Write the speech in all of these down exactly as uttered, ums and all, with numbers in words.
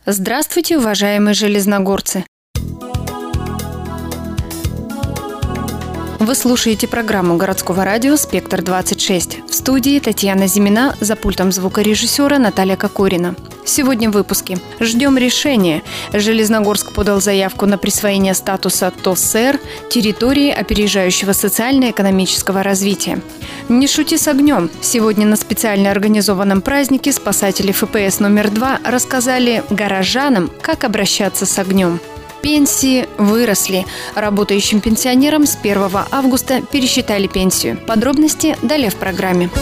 Здравствуйте, уважаемые железногорцы! Вы слушаете программу городского радио «Спектр двадцать шесть». В студии Татьяна Зимина, за пультом звукорежиссера Наталья Кокорина. Сегодня в выпуске. Ждем решения. Железногорск подал заявку на присвоение статуса ТОСЭР территории опережающего социально-экономического развития. Не шути с огнем. Сегодня на специально организованном празднике спасатели эф пэ эс номер два рассказали горожанам, как обращаться с огнем. Пенсии выросли. Работающим пенсионерам с первого августа пересчитали пенсию. Подробности далее в программе.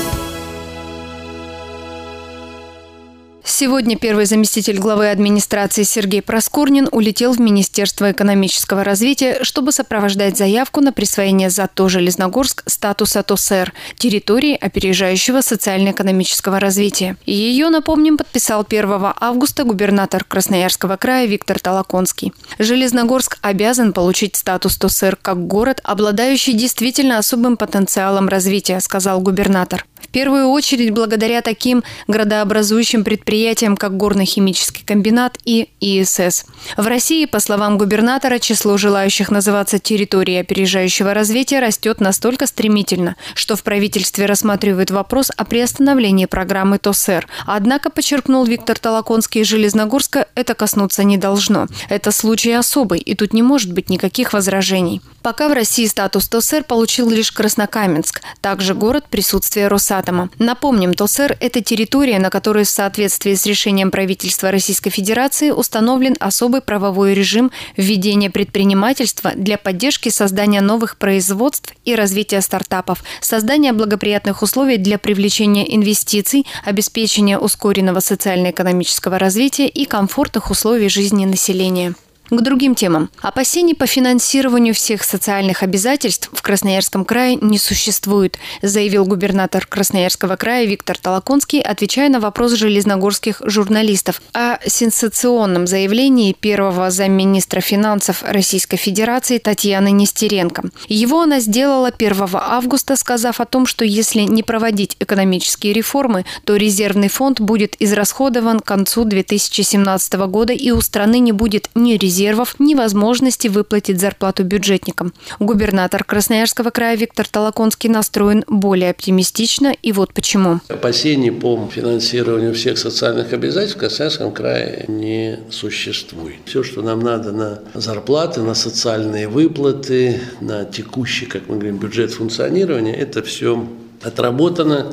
Сегодня первый заместитель главы администрации Сергей Проскурнин улетел в Министерство экономического развития, чтобы сопровождать заявку на присвоение ЗАТО Железногорск статуса ТОСЭР – территории опережающего социально-экономического развития. Ее, напомним, подписал первого августа губернатор Красноярского края Виктор Толоконский. Железногорск обязан получить статус ТОСЭР как город, обладающий действительно особым потенциалом развития, сказал губернатор. В первую очередь благодаря таким градообразующим предприятиям, как Горно-химический комбинат и и эс эс. В России, по словам губернатора, число желающих называться территорией опережающего развития растет настолько стремительно, что в правительстве рассматривают вопрос о приостановлении программы ТОСЭР. Однако, подчеркнул Виктор Толоконский, Железногорска это коснуться не должно. Это случай особый, и тут не может быть никаких возражений. Пока в России статус ТОСЭР получил лишь Краснокаменск, также город присутствия Росатома. Напомним, ТОСЭР – это территория, на которой в соответствии с решением правительства Российской Федерации установлен особый правовой режим введения предпринимательства для поддержки создания новых производств и развития стартапов, создания благоприятных условий для привлечения инвестиций, обеспечения ускоренного социально-экономического развития и комфортных условий жизни населения. К другим темам. Опасений по финансированию всех социальных обязательств в Красноярском крае не существует, заявил губернатор Красноярского края Виктор Толоконский, отвечая на вопрос железногорских журналистов о сенсационном заявлении первого замминистра финансов Российской Федерации Татьяны Нестеренко. Его она сделала первого августа, сказав о том, что если не проводить экономические реформы, то резервный фонд будет израсходован к концу две тысячи семнадцатого года и у страны не будет ни резервов, резервов, ни возможности выплатить зарплату бюджетникам. Губернатор Красноярского края Виктор Толоконский настроен более оптимистично, и вот почему. Опасений по финансированию всех социальных обязательств в Красноярском крае не существует. Все, что нам надо на зарплаты, на социальные выплаты, на текущий, как мы говорим, бюджет функционирования, это все отработано,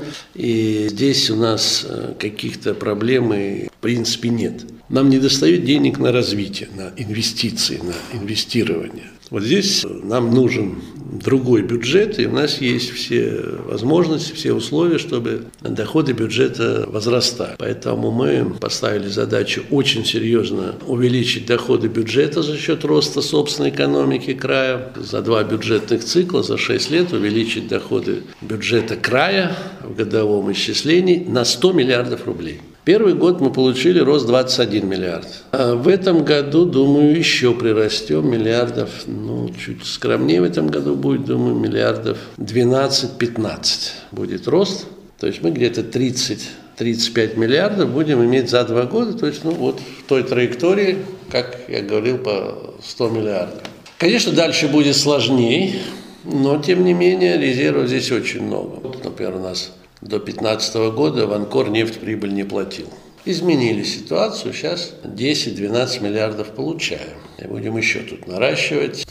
и здесь у нас каких-то проблем в принципе нет. Нам не достает денег на развитие, на инвестиции, на инвестирование. Вот здесь нам нужен другой бюджет, и у нас есть все возможности, все условия, чтобы доходы бюджета возрастали. Поэтому мы поставили задачу очень серьезно увеличить доходы бюджета за счет роста собственной экономики края. За два бюджетных цикла, за шесть лет увеличить доходы бюджета края в годовом исчислении на сто миллиардов рублей. Первый год мы получили рост двадцать один миллиард. А в этом году, думаю, еще прирастем миллиардов, ну, чуть скромнее в этом году будет, думаю, миллиардов двенадцать-пятнадцать будет рост. То есть мы где-то тридцать-тридцать пять миллиардов будем иметь за два года, то есть, ну, вот в той траектории, как я говорил, по сто миллиардов. Конечно, дальше будет сложнее, но, тем не менее, резервов здесь очень много. Вот, например, у нас до две тысячи пятнадцатого года Ванкор нефть прибыль не платил. Изменили ситуацию, сейчас десять-двенадцать миллиардов получаем. И будем еще тут наращивать.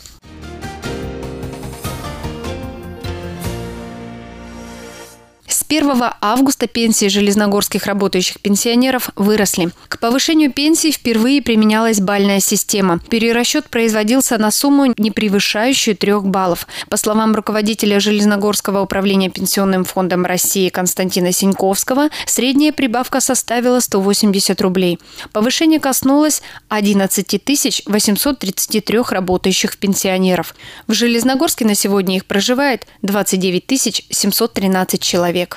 С первого августа пенсии железногорских работающих пенсионеров выросли. К повышению пенсий впервые применялась балльная система. Перерасчет производился на сумму, не превышающую трех баллов. По словам руководителя Железногорского управления Пенсионным фондом России Константина Синьковского, средняя прибавка составила сто восемьдесят рублей. Повышение коснулось одиннадцать тысяч восемьсот тридцать три работающих пенсионеров. В Железногорске на сегодня их проживает двадцать девять тысяч семьсот тринадцать человек.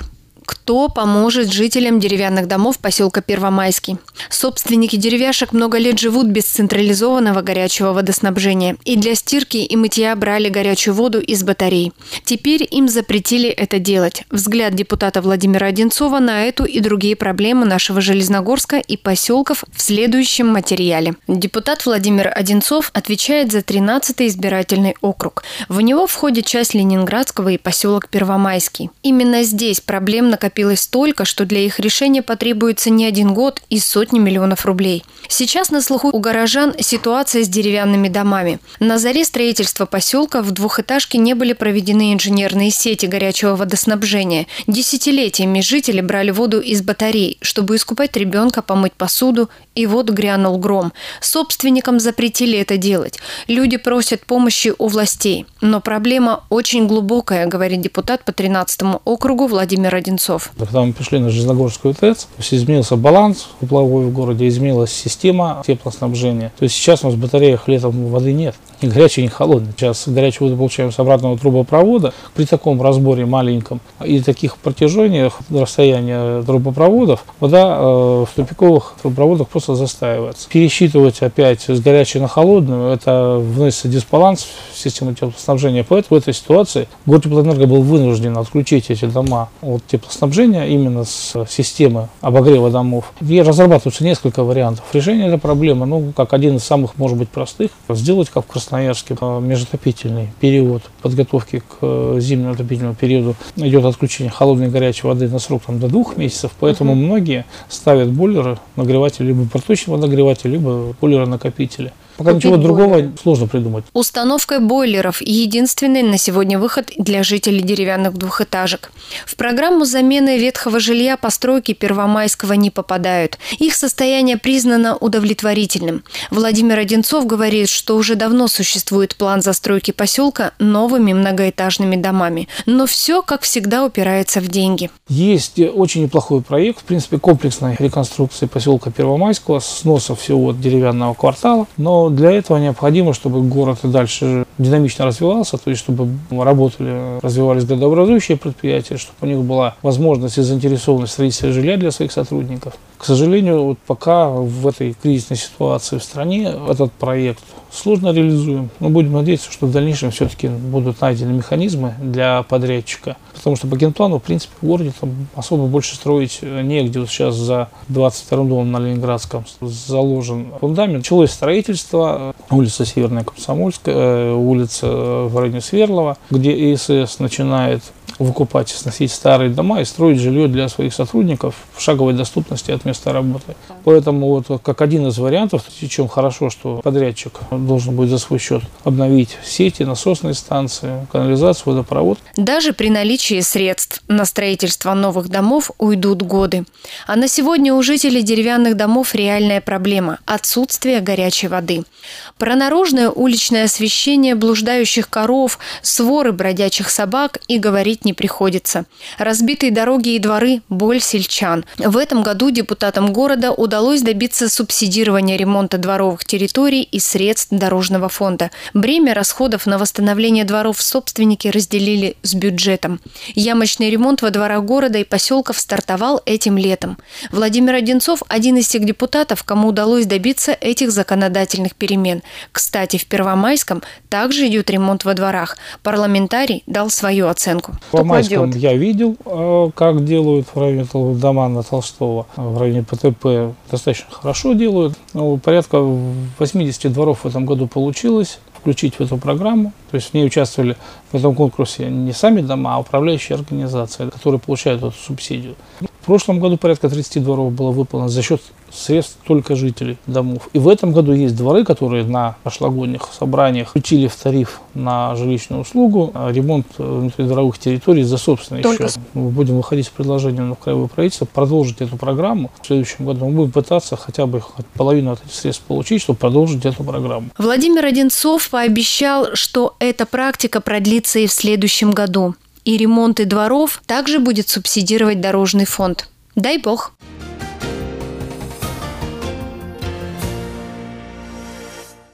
Кто поможет жителям деревянных домов поселка Первомайский? Собственники деревяшек много лет живут без централизованного горячего водоснабжения и для стирки и мытья брали горячую воду из батарей. Теперь им запретили это делать. Взгляд депутата Владимира Одинцова на эту и другие проблемы нашего Железногорска и поселков в следующем материале. Депутат Владимир Одинцов отвечает за тринадцатый избирательный округ. В него входит часть Ленинградского и поселок Первомайский. Именно здесь проблем накопилось столько, что для их решения потребуется не один год и сотни миллионов рублей. Сейчас на слуху у горожан ситуация с деревянными домами. На заре строительства поселка в двухэтажке не были проведены инженерные сети горячего водоснабжения. Десятилетиями жители брали воду из батарей, чтобы искупать ребенка, помыть посуду, и вот грянул гром. Собственникам запретили это делать. Люди просят помощи у властей. Но проблема очень глубокая, говорит депутат по тринадцатому округу Владимир Одинцов. Когда мы пришли на Железногорскую ТЭЦ, то есть изменился баланс тепловой в городе, изменилась система теплоснабжения. То есть сейчас у нас в батареях летом воды нет. Ни горячей, ни холодной. Сейчас горячую воду получаем с обратного трубопровода. При таком разборе маленьком и таких протяжениях расстояния трубопроводов вода э, в тупиковых трубопроводах просто застаивается. Пересчитывать опять с горячей на холодную, это вносится дисбаланс в систему теплоснабжения. Поэтому в этой ситуации Гортеплоэнерго был вынужден отключить эти дома от теплоснабжения именно с системы обогрева домов. И разрабатываются несколько вариантов решения этой проблемы. Ну, как один из самых, может быть, простых, сделать, как в Красноярске, межотопительный период подготовки к зимнему отопительному периоду идет отключение холодной и горячей воды на срок там, до двух месяцев, поэтому uh-huh. многие ставят бойлеры, нагреватели, либо проточный водонагреватель, либо бойлеры-накопители. Пока Купить ничего другого бойлер. Сложно придумать. Установка бойлеров – единственный на сегодня выход для жителей деревянных двухэтажек. В программу замены ветхого жилья постройки Первомайского не попадают. Их состояние признано удовлетворительным. Владимир Одинцов говорит, что уже давно существует план застройки поселка новыми многоэтажными домами. Но все, как всегда, упирается в деньги. Есть очень неплохой проект, в принципе, комплексной реконструкции поселка Первомайского, сноса всего деревянного квартала. Но для этого необходимо, чтобы город и дальше динамично развивался, то есть чтобы работали, развивались градообразующие предприятия, чтобы у них была возможность и заинтересованность в строительстве жилья для своих сотрудников. К сожалению, вот пока в этой кризисной ситуации в стране этот проект сложно реализуем. Но будем надеяться, что в дальнейшем все-таки будут найдены механизмы для подрядчика. Потому что по генплану, в принципе, в городе там особо больше строить негде. Вот сейчас за двадцать вторым домом на Ленинградском заложен фундамент. Началось строительство. Улица Северная Комсомольская, улица в районе Сверлова, где ИСС начинает выкупать и сносить старые дома и строить жилье для своих сотрудников в шаговой доступности от места работы. Поэтому вот как один из вариантов, причем хорошо, что подрядчик должен будет за свой счет обновить сети, насосные станции, канализацию, водопровод. Даже при наличии средств на строительство новых домов уйдут годы. А на сегодня у жителей деревянных домов реальная проблема – отсутствие горячей воды. Про наружное уличное освещение блуждающих коров, своры бродячих собак и говорить не приходится. Разбитые дороги и дворы – боль сельчан. В этом году депутатам города удалось добиться субсидирования ремонта дворовых территорий и средств дорожного фонда. Бремя расходов на восстановление дворов собственники разделили с бюджетом. Ямочный ремонт во дворах города и поселков стартовал этим летом. Владимир Одинцов – один из тех депутатов, кому удалось добиться этих законодательных перемен. Кстати, в Первомайском также идет ремонт во дворах. Парламентарий дал свою оценку. В Первомайском я видел, как делают в районе дома на Толстого, в районе ПТП достаточно хорошо делают. Порядка восемьдесят дворов в этом году получилось включить в эту программу. То есть в ней участвовали в этом конкурсе не сами дома, а управляющие организации, которые получают эту субсидию. В прошлом году порядка тридцать дворов было выполнено за счет средств только жителей домов. И в этом году есть дворы, которые на прошлогодних собраниях включили в тариф на жилищную услугу ремонт внутридворовых территорий за собственный только... счет. Мы будем выходить с предложением на краевое правительство продолжить эту программу. В следующем году мы будем пытаться хотя бы половину от этих средств получить, чтобы продолжить эту программу. Владимир Одинцов пообещал, что эта практика продлится и в следующем году. И ремонты дворов также будет субсидировать дорожный фонд. Дай бог.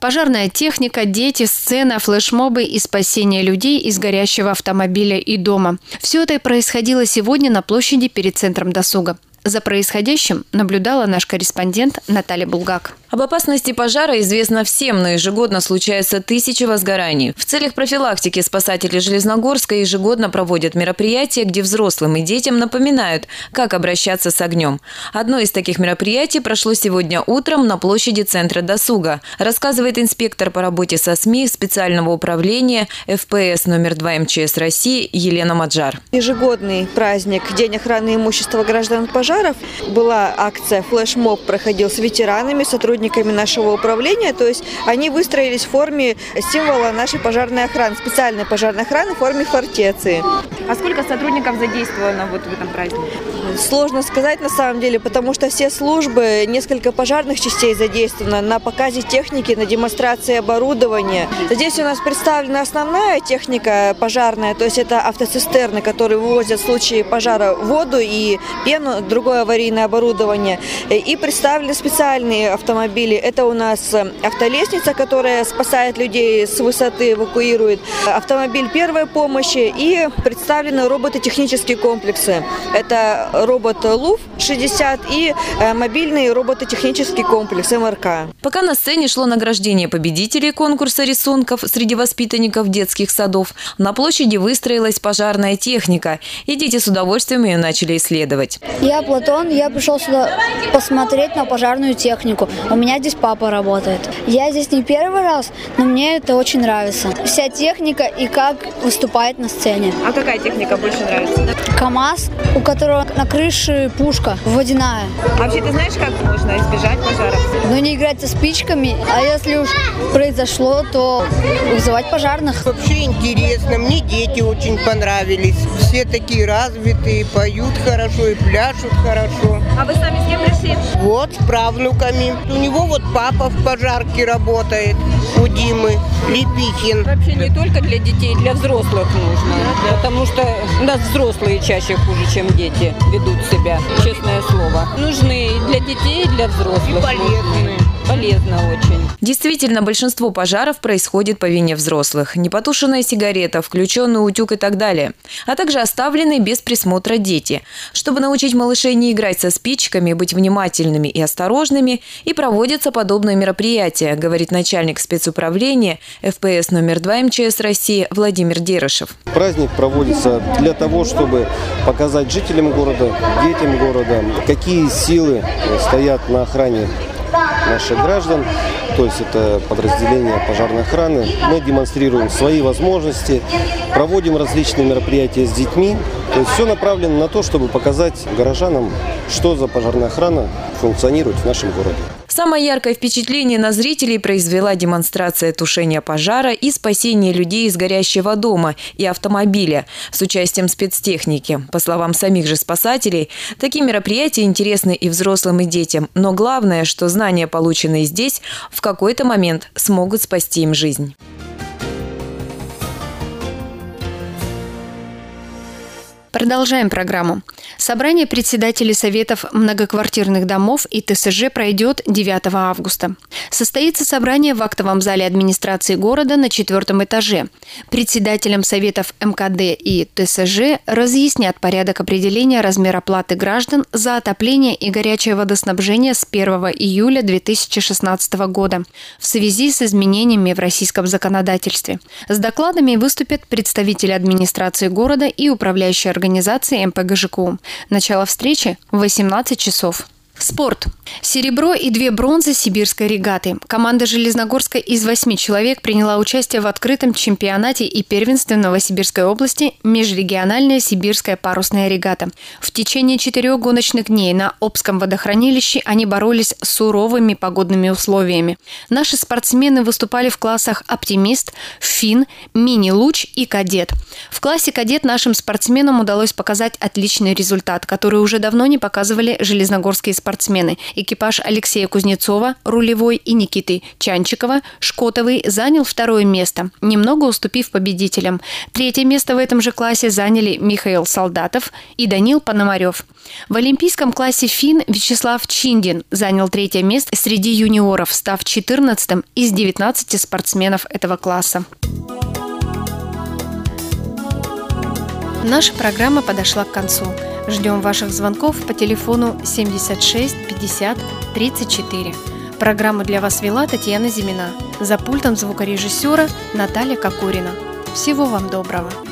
Пожарная техника, дети, сцена, флешмобы и спасение людей из горящего автомобиля и дома. Все это происходило сегодня на площади перед Центром досуга. За происходящим наблюдала наш корреспондент Наталья Булгак. Об опасности пожара известно всем, но ежегодно случается тысячи возгораний. В целях профилактики спасатели Железногорска ежегодно проводят мероприятия, где взрослым и детям напоминают, как обращаться с огнем. Одно из таких мероприятий прошло сегодня утром на площади Центра досуга, рассказывает инспектор по работе со СМИ специального управления эф пэ эс номер два эм че эс России Елена Маджар. Ежегодный праздник День охраны имущества граждан от пожаров. Была акция «Флешмоб», проходил с ветеранами, сотрудниками нашего управления. То есть они выстроились в форме символа нашей пожарной охраны, специальной пожарной охраны в форме фортеции. А сколько сотрудников задействовано вот в этом празднике? Сложно сказать на самом деле, потому что все службы, несколько пожарных частей задействовано на показе техники, на демонстрации оборудования. Здесь у нас представлена основная техника пожарная, то есть это автоцистерны, которые вывозят в случае пожара воду и пену, другое аварийное оборудование. И представлены специальные автомобили. Это у нас автолестница, которая спасает людей с высоты, эвакуирует. Автомобиль первой помощи и представлены робототехнические комплексы. Это робот ЛУФ шестьдесят и мобильный робототехнический комплекс эм эр ка. Пока на сцене шло награждение победителей конкурса рисунков среди воспитанников детских садов, на площади выстроилась пожарная техника, и дети с удовольствием ее начали исследовать. Я Платон, я пришел сюда посмотреть на пожарную технику. У меня здесь папа работает. Я здесь не первый раз, но мне это очень нравится. Вся техника и как выступает на сцене. А какая техника больше нравится? КАМАЗ, у которого на крыше пушка водяная. А вообще ты знаешь, как можно избежать пожаров? Но не играть со спичками, а если уж произошло, то вызывать пожарных. Вообще интересно, мне дети очень понравились. Все такие развитые, поют хорошо и пляшут хорошо. А вы сами с кем пришли? Вот, с правнуками. У него вот папа в пожарке работает, у Димы Лепихин. Вообще не только для детей, для взрослых нужно. Потому что у нас взрослые чаще хуже, чем дети ведут себя, честное слово. Нужны и для детей, и для взрослых. И полезны. Полезно очень. Действительно, большинство пожаров происходит по вине взрослых. Непотушенная сигарета, включенный утюг и так далее. А также оставленные без присмотра дети. Чтобы научить малышей не играть со спичками, быть внимательными и осторожными, и проводятся подобные мероприятия, говорит начальник спецуправления эф пэ эс номер два эм че эс России Владимир Дерешев. Праздник проводится для того, чтобы показать жителям города, детям города, какие силы стоят на охране наших граждан, то есть это подразделение пожарной охраны. Мы демонстрируем свои возможности, проводим различные мероприятия с детьми. То есть все направлено на то, чтобы показать горожанам, что за пожарная охрана функционирует в нашем городе. Самое яркое впечатление на зрителей произвела демонстрация тушения пожара и спасения людей из горящего дома и автомобиля с участием спецтехники. По словам самих же спасателей, такие мероприятия интересны и взрослым, и детям. Но главное, что знания, полученные здесь, в какой-то момент смогут спасти им жизнь. Продолжаем программу. Собрание председателей советов многоквартирных домов и тэ эс жэ пройдет девятого августа. Состоится собрание в актовом зале администрации города на четвертом этаже. Председателям советов эм ка дэ и тэ эс жэ разъяснят порядок определения размера платы граждан за отопление и горячее водоснабжение с первого июля две тысячи шестнадцатого года в связи с изменениями в российском законодательстве. С докладами выступят представители администрации города и управляющей организации организации эм пэ гэ жэ ка у. Начало встречи в восемнадцать часов. Спорт. Серебро и две бронзы сибирской регаты. Команда Железногорска из восьми человек приняла участие в открытом чемпионате и первенстве Новосибирской области межрегиональная сибирская парусная регата. В течение четырех гоночных дней на Обском водохранилище они боролись с суровыми погодными условиями. Наши спортсмены выступали в классах «Оптимист», «Фин», «Мини-луч» и «Кадет». В классе «Кадет» нашим спортсменам удалось показать отличный результат, который уже давно не показывали железногорские спортсмены. спортсмены. Экипаж Алексея Кузнецова, рулевой, и Никиты Чанчикова, Шкотовый, занял второе место, немного уступив победителям. Третье место в этом же классе заняли Михаил Солдатов и Данил Пономарев. В олимпийском классе финн Вячеслав Чиндин занял третье место среди юниоров, став четырнадцатым из девятнадцати спортсменов этого класса. Наша программа подошла к концу. Ждем ваших звонков по телефону семьдесят шесть пятьдесят тридцать четыре. Программу для вас вела Татьяна Зимина. За пультом звукорежиссера Наталья Кокорина. Всего вам доброго.